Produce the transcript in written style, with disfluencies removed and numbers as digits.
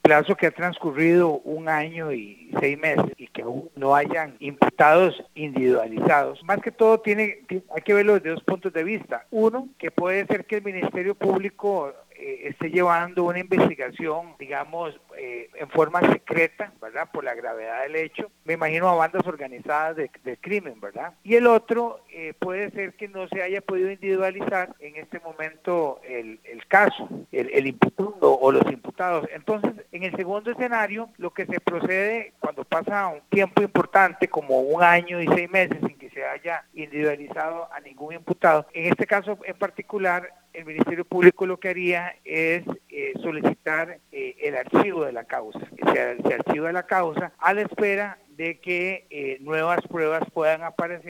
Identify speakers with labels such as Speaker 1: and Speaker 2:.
Speaker 1: plazo que ha transcurrido 1 año y 6 meses y que aún no hayan imputados individualizados, más que todo hay que verlo desde 2 puntos de vista. Uno, que puede ser que el Ministerio Público esté llevando una investigación, digamos, en forma secreta, ¿verdad? Por la gravedad del hecho. Me imagino a bandas organizadas de crimen, ¿verdad? Y el otro puede ser que no se haya podido individualizar en este momento el caso, el imputado o los imputados. Entonces, en el segundo escenario, lo que se procede cuando pasa un tiempo importante, como 1 año y 6 meses, sin que se haya individualizado a ningún imputado, en este caso en particular, el Ministerio Público lo que haría es solicitar el archivo de la causa. Se archiva la causa a la espera de que nuevas pruebas puedan aparecer